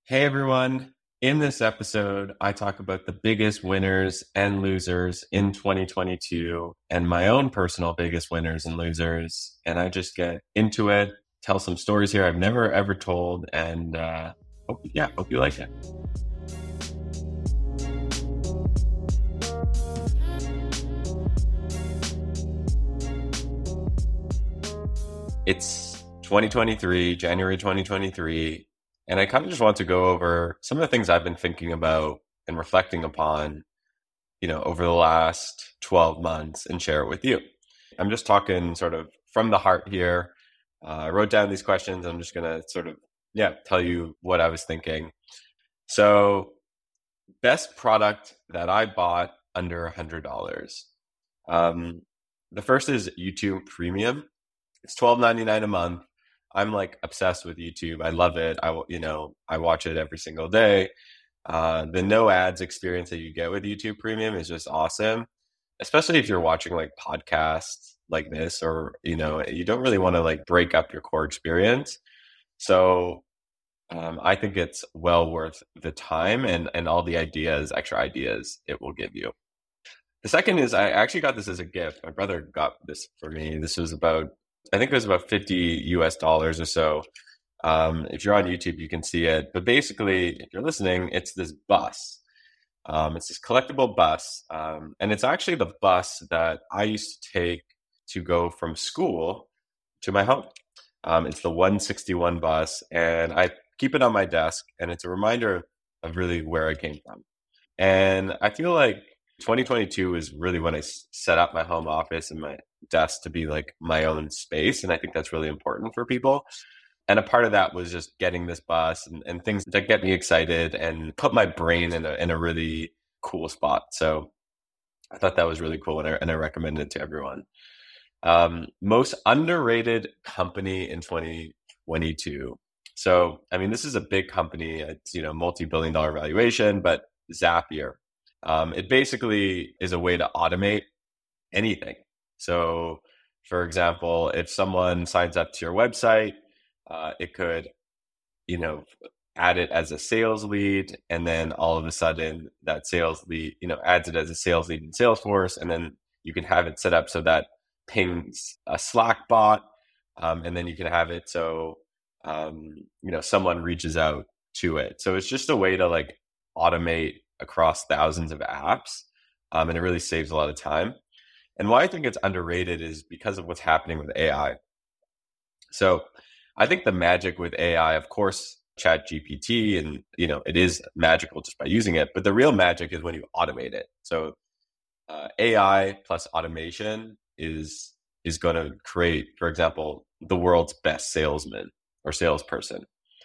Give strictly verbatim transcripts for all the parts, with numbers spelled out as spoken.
Hey everyone. In this episode, I talk about the biggest winners and losers in twenty twenty-two and my own personal biggest winners and losers. And I just get into it, tell some stories here I've never ever told, and uh, hope, yeah, hope you like it. It's twenty twenty-three, January twenty twenty-three, and I kind of just want to go over some of the things I've been thinking about and reflecting upon, you know, over the last twelve months and share it with you. I'm just talking sort of from the heart here. Uh, I wrote down these questions. I'm just going to sort of, yeah, tell you what I was thinking. So, best product that I bought under one hundred dollars. Um, the first is YouTube Premium. It's twelve ninety-nine a month. I'm like obsessed with YouTube. I love it. I, you know, I watch it every single day. Uh, the no ads experience that you get with YouTube Premium is just awesome, especially if you're watching like podcasts like this, or, you know, you don't really want to like break up your core experience. So um, I think it's well worth the time and, and all the ideas, extra ideas it will give you. The second is I actually got this as a gift. My brother got this for me. This was about, I think it was about fifty U S dollars or so. Um, if you're on YouTube, you can see it. But basically, if you're listening, it's this bus. Um, it's this collectible bus. Um, and it's actually the bus that I used to take to go from school to my home. Um, it's the one sixty-one bus. And I keep it on my desk. And it's a reminder of really where I came from. And I feel like twenty twenty-two is really when I set up my home office and my desk to be like my own space. And I think that's really important for people. And a part of that was just getting this bus and, and things that get me excited and put my brain in a, in a really cool spot. So I thought that was really cool, and I, and I recommend it to everyone. Um, most underrated company in twenty twenty-two. So, I mean, this is a big company. It's, you know, multi-billion dollar valuation, but Zapier. Um, it basically is a way to automate anything. So, for example, if someone signs up to your website, uh, it could, you know, add it as a sales lead, and then all of a sudden that sales lead, you know, adds it as a sales lead in Salesforce, and then you can have it set up so that pings a Slack bot, um, and then you can have it so um, you know, someone reaches out to it. So it's just a way to like automate across thousands of apps, um, and it really saves a lot of time. And why I think it's underrated is because of what's happening with A I. So I think the magic with A I, of course, Chat G P T, and, you know, it is magical just by using it, but the real magic is when you automate it. So uh, A I plus automation is is going to create, for example, the world's best salesman or salesperson.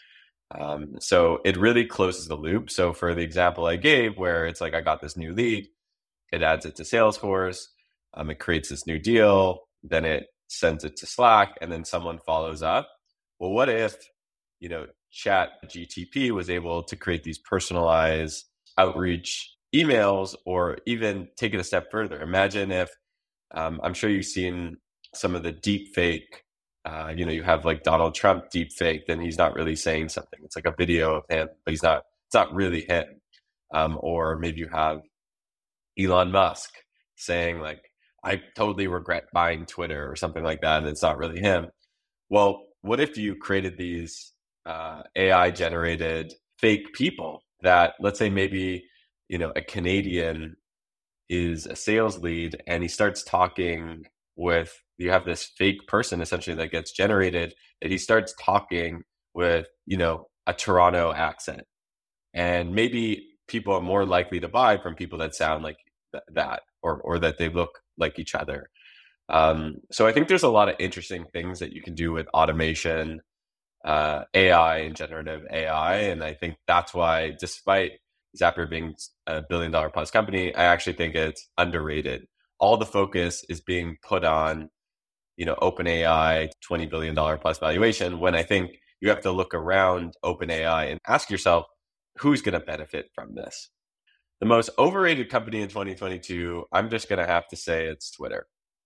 Um, so it really closes the loop. So for the example I gave, where it's like I got this new lead, it adds it to Salesforce, um, it creates this new deal, then it sends it to Slack, and then someone follows up. Well, what if, you know, Chat G T P was able to create these personalized outreach emails, or even take it a step further? Imagine if, um, I'm sure you've seen some of the deep fake, uh, you know, you have like Donald Trump deep fake, then he's not really saying something. It's like a video of him, but he's not, it's not really him. Um, or maybe you have Elon Musk saying like, I totally regret buying Twitter or something like that, and it's not really him. Well, what if you created these uh, A I generated fake people that, let's say maybe, you know, a Canadian is a sales lead and he starts talking with, you have this fake person essentially that gets generated, that he starts talking with, you know, a Toronto accent. And maybe people are more likely to buy from people that sound like th- that, or, or that they look like each other. Um, so I think there's a lot of interesting things that you can do with automation, uh, A I, and generative A I. And I think that's why, despite Zapier being a billion dollar plus company, I actually think it's underrated. All the focus is being put on, you know, OpenAI, twenty billion dollars plus valuation, when I think you have to look around OpenAI and ask yourself, who's going to benefit from this? The most overrated company in twenty twenty-two, I'm just going to have to say it's Twitter.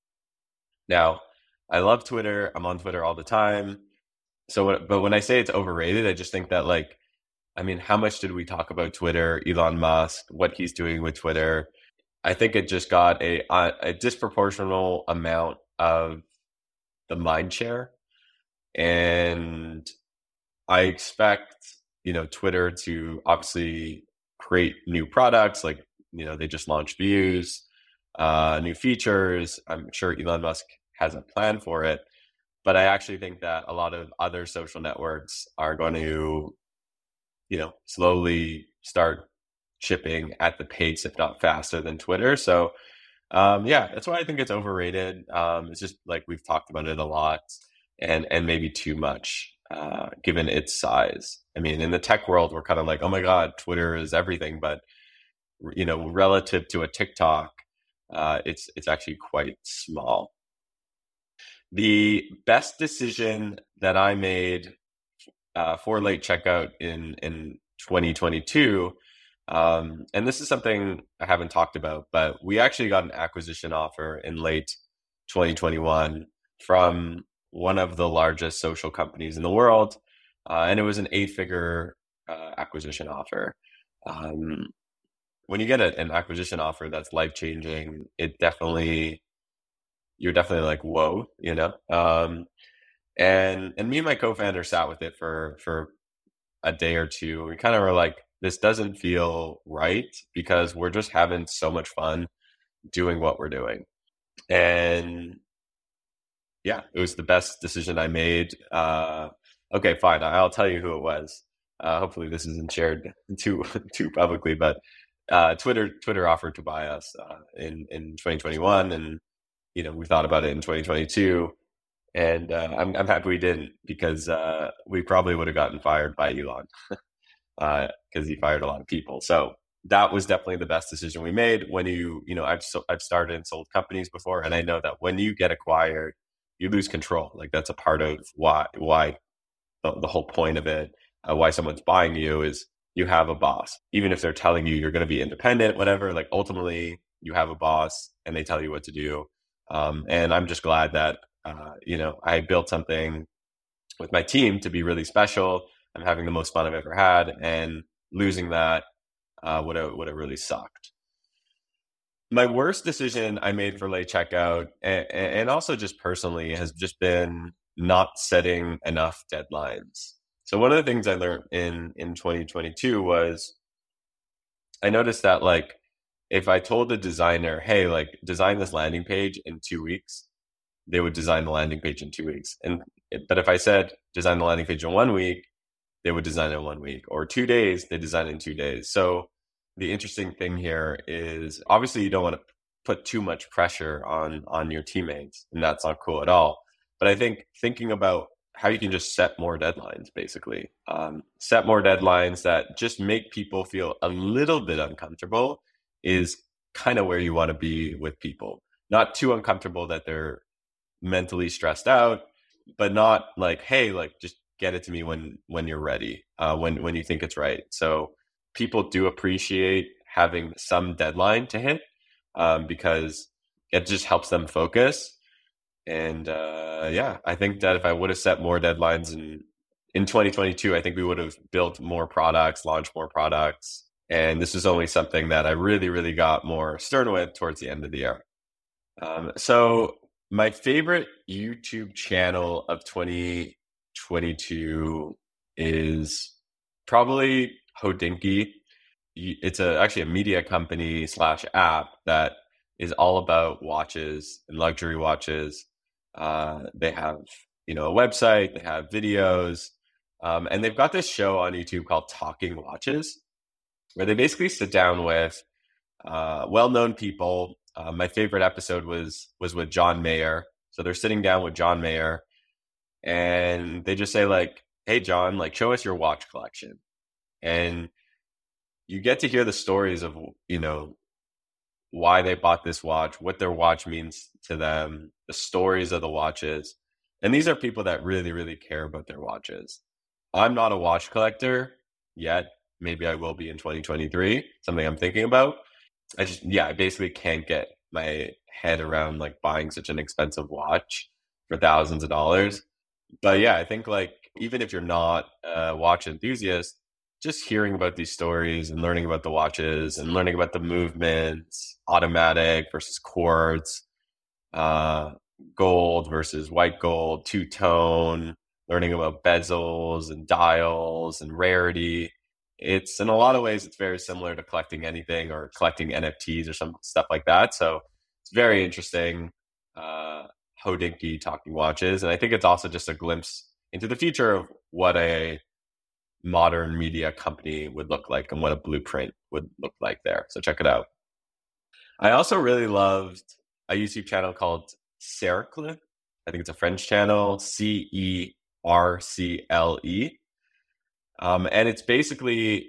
Now, I love Twitter. I'm on Twitter all the time. So, but when I say it's overrated, I just think that like I mean, how much did we talk about Twitter, Elon Musk, what he's doing with Twitter? I think it just got a a, a disproportional amount of the mind share, and I expect, you know, Twitter to obviously create new products. Like, you know, they just launched Views, uh, new features. I'm sure Elon Musk has a plan for it, but I actually think that a lot of other social networks are going to, you know, slowly start shipping at the pace, if not faster than Twitter. So, um, yeah, that's why I think it's overrated. Um, it's just like we've talked about it a lot, and and maybe too much, uh, given its size. I mean, in the tech world, we're kind of like, oh my God, Twitter is everything, but you know, relative to a TikTok, uh, it's it's actually quite small. The best decision that I made uh, for late checkout in in twenty twenty-two, um, and this is something I haven't talked about, but we actually got an acquisition offer in late twenty twenty-one from one of the largest social companies in the world, uh, and it was an eight-figure uh, acquisition offer. Um, when you get a, an acquisition offer that's life-changing, it definitely you're definitely like, whoa, you know. Um, and and me and my co-founder sat with it for for a day or two. We kind of were like, this doesn't feel right because we're just having so much fun doing what we're doing. And yeah, it was the best decision I made. Uh, okay, fine. I'll tell you who it was. Uh, hopefully this isn't shared too too publicly, but uh, Twitter Twitter offered to buy us uh, in in twenty twenty-one, and you know we thought about it in twenty twenty-two, and uh, I'm I'm happy we didn't because uh, we probably would have gotten fired by Elon because uh, he fired a lot of people. So that was definitely the best decision we made. When you, you know, I've so, I've started and sold companies before, and I know that when you get acquired, you lose control. Like that's a part of why why the, the whole point of it, uh, why someone's buying you is you have a boss. Even if they're telling you you're going to be independent, whatever. Like ultimately, you have a boss, and they tell you what to do. Um, and I'm just glad that uh, you know I built something with my team to be really special. I'm having the most fun I've ever had, and losing that uh, would have would have really sucked. My worst decision I made for late checkout, and, and also just personally, has just been not setting enough deadlines. So one of the things I learned in in twenty twenty-two was I noticed that like if I told the designer, hey, like design this landing page in two weeks, they would design the landing page in two weeks. And but if I said design the landing page in one week, they would design it in one week, or two days, they design it in two days. So the interesting thing here is obviously you don't want to put too much pressure on on your teammates, and that's not cool at all. But I think thinking about how you can just set more deadlines, basically, um, set more deadlines that just make people feel a little bit uncomfortable is kind of where you want to be with people. Not too uncomfortable that they're mentally stressed out, but not like, hey, like just get it to me when when you're ready, uh, when when you think it's right. So people do appreciate having some deadline to hit um, because it just helps them focus. And uh, yeah, I think that if I would have set more deadlines in in twenty twenty-two, I think we would have built more products, launched more products. And this is only something that I really, really got more stern with towards the end of the year. Um, so my favorite YouTube channel of twenty twenty-two is probably Hodinkee. It's a actually a media company slash app that is all about watches and luxury watches. Uh, they have you know a website, they have videos, um, and they've got this show on YouTube called Talking Watches, where they basically sit down with uh, well-known people. Uh, my favorite episode was was with John Mayer. So they're sitting down with John Mayer, and they just say like, "Hey, John, like, show us your watch collection." And you get to hear the stories of you know why they bought this watch, what their watch means to them, the stories of the watches. And these are people that really, really care about their watches. I'm not a watch collector yet. Maybe I will be in twenty twenty-three, something I'm thinking about. I just, yeah, I basically can't get my head around like buying such an expensive watch for thousands of dollars. But yeah, I think like even if you're not a watch enthusiast, just hearing about these stories and learning about the watches and learning about the movements, automatic versus quartz, uh, gold versus white gold, two tone, learning about bezels and dials and rarity. It's in a lot of ways, it's very similar to collecting anything or collecting N F Ts or some stuff like that. So it's very interesting. Uh, Hodinkee talking watches. And I think it's also just a glimpse into the future of what a modern media company would look like and what a blueprint would look like there. So check it out. I also really loved a YouTube channel called Cercle. I think it's a French channel, C E R C L E. Um, and it's basically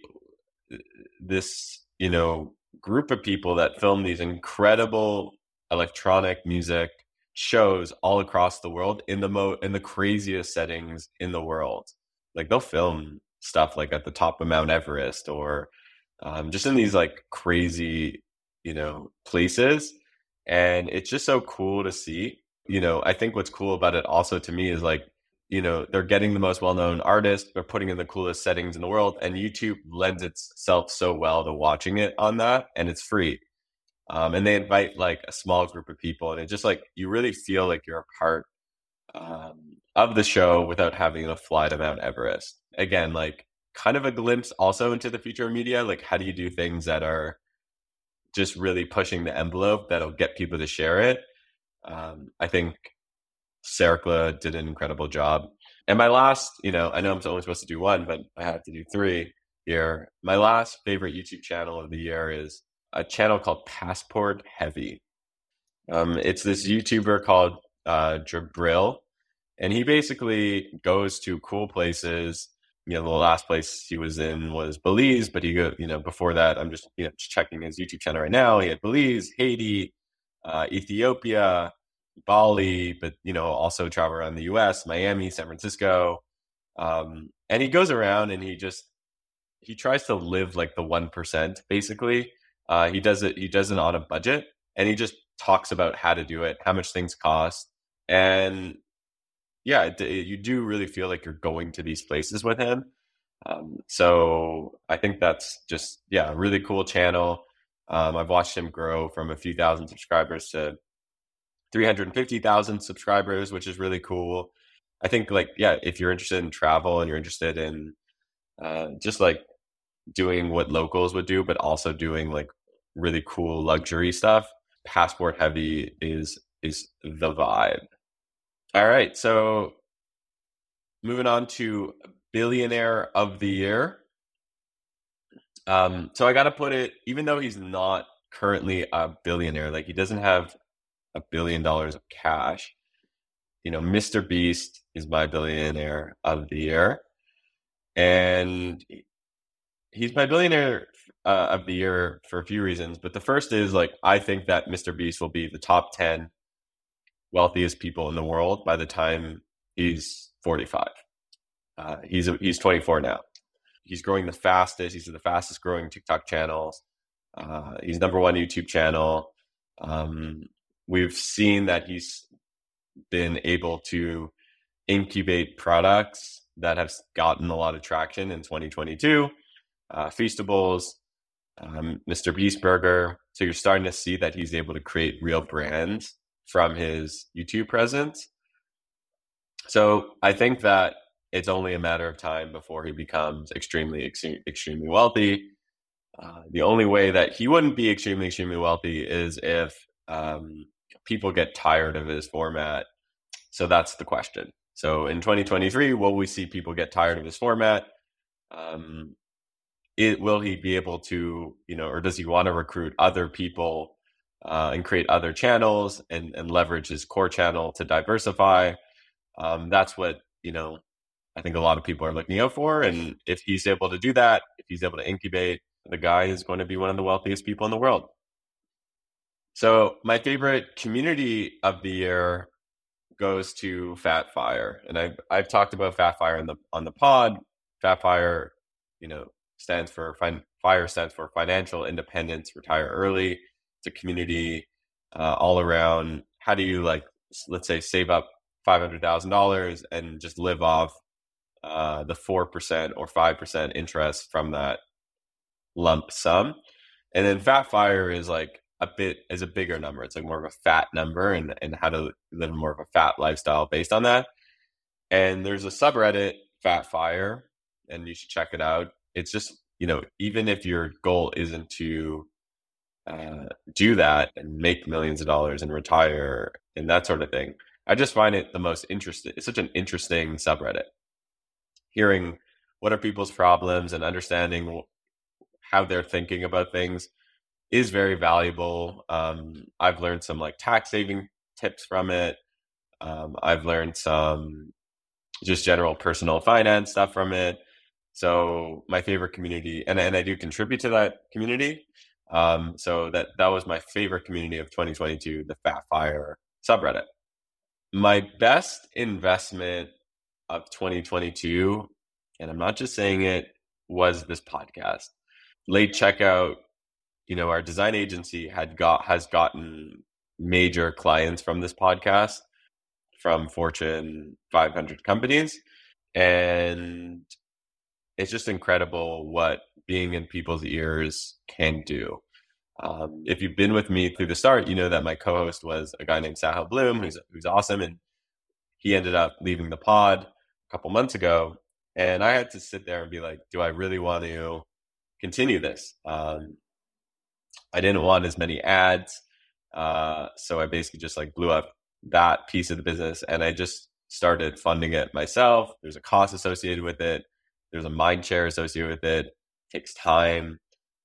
this, you know, group of people that film these incredible electronic music shows all across the world in the mo in the craziest settings in the world. Like they'll film stuff like at the top of Mount Everest or um, just in these like crazy, you know, places. And it's just so cool to see. You know, I think what's cool about it also to me is like, you know, they're getting the most well-known artists, they're putting in the coolest settings in the world, and YouTube lends itself so well to watching it on that, and it's free. Um, and they invite like a small group of people, and it just like you really feel like you're a part um, of the show without having to fly to Mount Everest. Again, like kind of a glimpse also into the future of media. Like, how do you do things that are just really pushing the envelope that'll get people to share it? Um, I think Cercle did an incredible job. And my last, you know, I know I'm only supposed to do one, but I have to do three here. My last favorite YouTube channel of the year is a channel called Passport Heavy. Um, it's this YouTuber called uh, Jabril, and he basically goes to cool places. You know, the last place he was in was Belize, but he go, you know, before that, I'm just, you know, just checking his YouTube channel right now. He had Belize, Haiti, uh, Ethiopia, Bali, but, you know, also travel around the U S, Miami, San Francisco. Um, and he goes around and he just, he tries to live like the one percent basically. Uh, he does it, he does it on a budget, and he just talks about how to do it, how much things cost. And yeah, it, it, you do really feel like you're going to these places with him. Um, so I think that's just, yeah, a really cool channel. Um, I've watched him grow from a few thousand subscribers to three hundred fifty thousand subscribers, which is really cool. I think like, yeah, if you're interested in travel and you're interested in uh, just like doing what locals would do, but also doing like really cool luxury stuff, Passport Heavy is is the vibe. All right, so moving on to billionaire of the year. Um, so I got to put it, even though he's not currently a billionaire, like he doesn't have a billion dollars of cash, you know, Mister Beast is my billionaire of the year. And he's my billionaire uh, of the year for a few reasons. But the first is like, I think that Mister Beast will be the top ten wealthiest people in the world by the time he's forty-five. Uh, he's he's twenty-four now. He's growing the fastest. He's the fastest growing TikTok channels. Uh, he's number one YouTube channel. Um, we've seen that he's been able to incubate products that have gotten a lot of traction in twenty twenty-two. Uh, Feastables, um, Mister Beast Burger. So you're starting to see that he's able to create real brands from his YouTube presence. So I think that it's only a matter of time before he becomes extremely, extremely wealthy. Uh, the only way that he wouldn't be extremely, extremely wealthy is if um, people get tired of his format. So that's the question. So in twenty twenty-three, will we see people get tired of his format? Um, it, will he be able to, you know, or does he want to recruit other people uh, and create other channels and, and leverage his core channel to diversify? Um, that's what, you know, I think a lot of people are looking out for. And if he's able to do that, if he's able to incubate, the guy is going to be one of the wealthiest people in the world. So my favorite community of the year goes to Fat Fire. And I've, I've talked about Fat Fire in the, on the pod. Fat Fire, you know, stands for, FIRE stands for Financial Independence, Retire Early. It's a community uh, all around, how do you like, let's say, save up five hundred thousand dollars and just live off uh, the four percent or five percent interest from that lump sum. And then Fat Fire is like a bit is a bigger number. It's like more of a fat number, and, and how to live more of a fat lifestyle based on that. And there's a subreddit, Fat Fire, and you should check it out. It's just, you know, even if your goal isn't to uh, do that and make millions of dollars and retire and that sort of thing, I just find it the most interesting. It's such an interesting subreddit. Hearing what are people's problems and understanding how they're thinking about things is very valuable. Um, I've learned some like tax saving tips from it. Um, I've learned some just general personal finance stuff from it. So my favorite community, and, and I do contribute to that community. Um, so that, that was my favorite community of twenty twenty-two, the Fat Fire subreddit. My best investment of twenty twenty-two, and I'm not just saying it, was this podcast. Late checkout, you know, our design agency had got has gotten major clients from this podcast from Fortune five hundred companies. And it's just incredible what being in people's ears can do. Um, if you've been with me through the start, you know that my co-host was a guy named Sahil Bloom, who's who's awesome, and he ended up leaving the pod a couple months ago. And I had to sit there and be like, do I really want to continue this? Um, I didn't want as many ads, uh, so I basically just like blew up that piece of the business, and I just started funding it myself. There's a cost associated with it. There's a mind share associated with it. It takes time.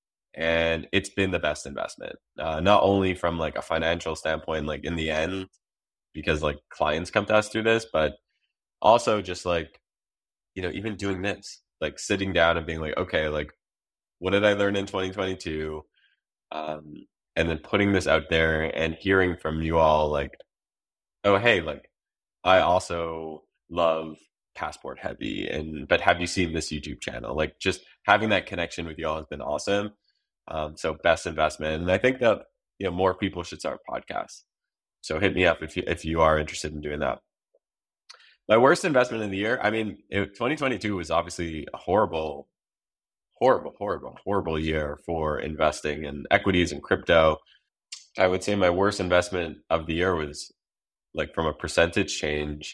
And it's been the best investment, uh, not only from like a financial standpoint, like in the end, because like clients come to us through this, but also just like, you know, even doing this, like sitting down and being like, okay, like what did I learn in twenty twenty-two? Um, and then putting this out there and hearing from you all like, oh, hey, like I also love Passport Heavy, and but have you seen this YouTube channel? Like just having that connection with you all has been awesome. Um, so best investment. And I think that, you know, more people should start podcasts. So hit me up if you, if you are interested in doing that. My worst investment in the year, I mean, it, twenty twenty-two was obviously a horrible, horrible, horrible, horrible year for investing in equities and crypto. I would say my worst investment of the year was like from a percentage change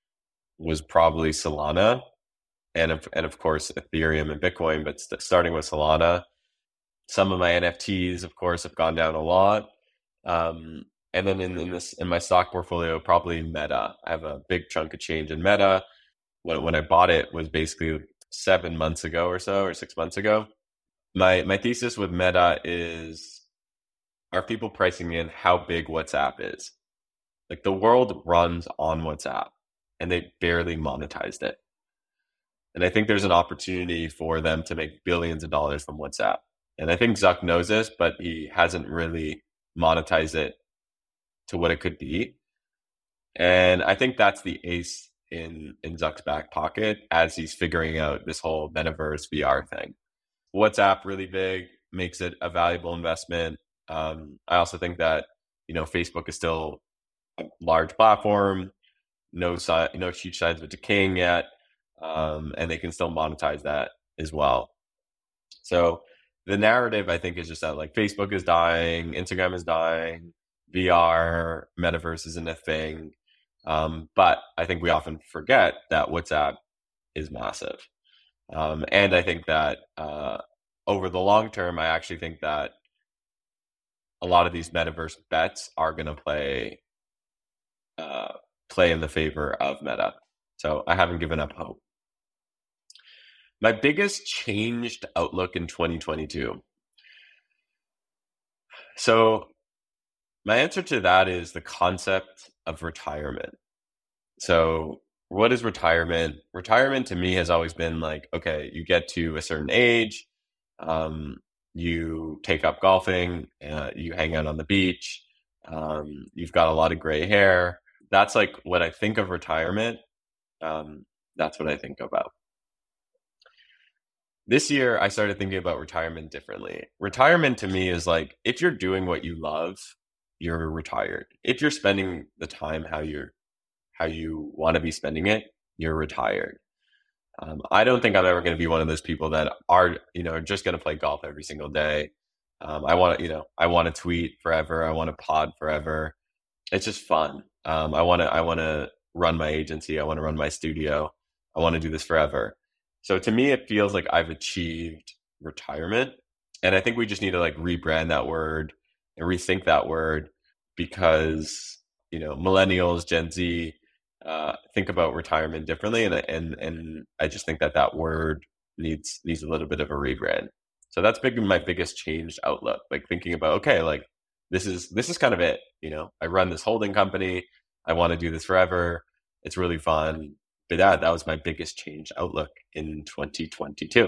was probably Solana, and of, and of course Ethereum and Bitcoin, but st- starting with Solana. Some of my N F Ts, of course, have gone down a lot. Um, and then in, in this in my stock portfolio, probably Meta. I have a big chunk of change in Meta. When when I bought it was basically seven months ago or so, or six months ago. My my thesis with Meta is: are people pricing in how big WhatsApp is? Like the world runs on WhatsApp, and they barely monetized it. And I think there's an opportunity for them to make billions of dollars from WhatsApp. And I think Zuck knows this, but he hasn't really monetized it to what it could be. And I think that's the ace in, in Zuck's back pocket as he's figuring out this whole metaverse V R thing. WhatsApp really big, makes it a valuable investment. Um, I also think that, you know, Facebook is still a large platform, no, si- no huge signs of it decaying yet, um, and they can still monetize that as well. So the narrative, I think, is just that like Facebook is dying, Instagram is dying, V R, metaverse isn't a thing. Um, but I think we often forget that WhatsApp is massive. Um, and I think that uh, over the long term, I actually think that a lot of these metaverse bets are going to play uh, play in the favor of Meta. So I haven't given up hope. My biggest changed outlook in twenty twenty-two. So my answer to that is the concept of retirement. So what is retirement? Retirement to me has always been like, okay, you get to a certain age, um, you take up golfing, uh, you hang out on the beach, um, you've got a lot of gray hair. That's like what I think of retirement. Um, that's what I think about. This year, I started thinking about retirement differently. Retirement to me is like, if you're doing what you love, you're retired. If you're spending the time how you're how you want to be spending it, you're retired. Um, I don't think I'm ever going to be one of those people that are, you know, just going to play golf every single day. Um, I want to, you know, I want to tweet forever. I want to pod forever. It's just fun. Um, I want to, I want to run my agency. I want to run my studio. I want to do this forever. So to me, it feels like I've achieved retirement. And I think we just need to like rebrand that word and rethink that word because, you know, millennials, Gen Z, uh, think about retirement differently. And, and, and I just think that that word needs, needs a little bit of a rebrand. So that's been my biggest changed outlook, like thinking about, okay, like this is, this is kind of it. You know, I run this holding company. I want to do this forever. It's really fun. But that, that was my biggest change outlook in twenty twenty-two.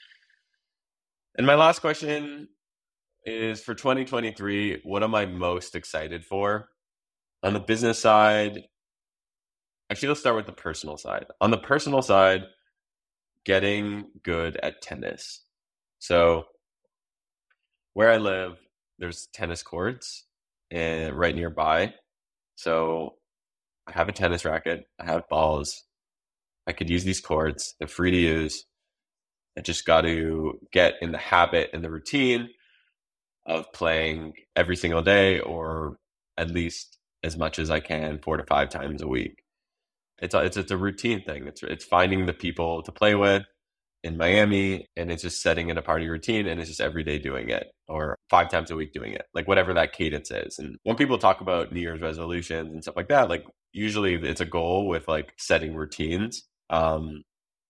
And my last question is for twenty twenty-three, what am I most excited for? On the business side, actually, let's start with the personal side. On the personal side, getting good at tennis. So where I live, there's tennis courts and right nearby. So I have a tennis racket, I have balls. I could use these courts. They're free to use. I just got to get in the habit and the routine of playing every single day, or at least as much as I can, four to five times a week. It's a, it's it's a routine thing. It's it's finding the people to play with in Miami, and it's just setting it a part of your routine, and it's just every day doing it, or five times a week doing it, like whatever that cadence is. And when people talk about New Year's resolutions and stuff like that, like usually it's a goal with like setting routines. Um,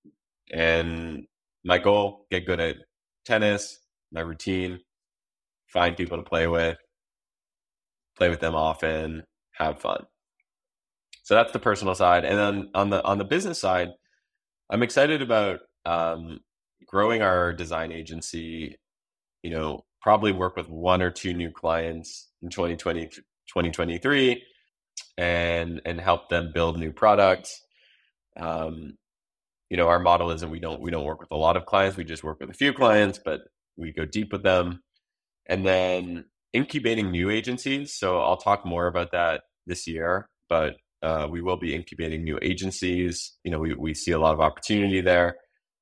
and my goal, get good at tennis, my routine, find people to play with, play with them often, have fun. So that's the personal side. And then on the on the business side, I'm excited about um, growing our design agency, you know, probably work with one or two new clients in twenty twenty, twenty twenty-three and and help them build new products. Um, you know, our model isn't we don't we don't work with a lot of clients. We just work with a few clients, but we go deep with them. And then incubating new agencies. So I'll talk more about that this year, but uh, we will be incubating new agencies. You know, we, we see a lot of opportunity there.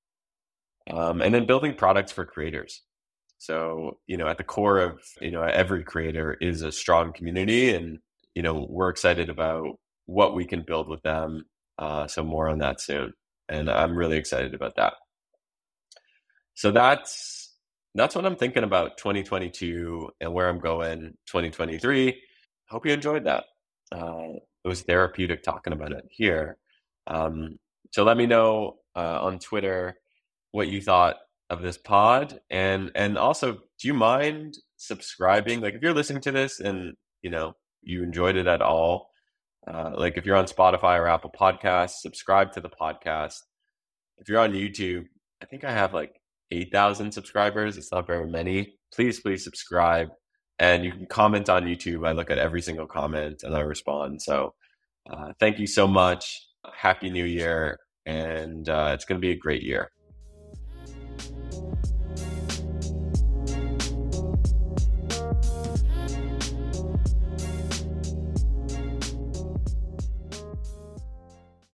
Um, and then building products for creators. So, you know, at the core of, you know, every creator is a strong community, and, you know, we're excited about what we can build with them. Uh, so more on that soon. And I'm really excited about that. So that's, that's what I'm thinking about twenty twenty-two and where I'm going twenty twenty-three. Hope you enjoyed that. Uh, it was therapeutic talking about it here. Um, so let me know uh, on Twitter what you thought of this pod, and and also, do you mind subscribing? Like if you're listening to this and you know you enjoyed it at all, uh, like if you're on Spotify or Apple Podcasts, subscribe to the podcast. If you're on YouTube, I think I have like eight thousand subscribers. It's not very many. Please, please subscribe. And you can comment on YouTube. I look at every single comment and I respond. So uh, thank you so much. Happy New Year. And uh, it's going to be a great year.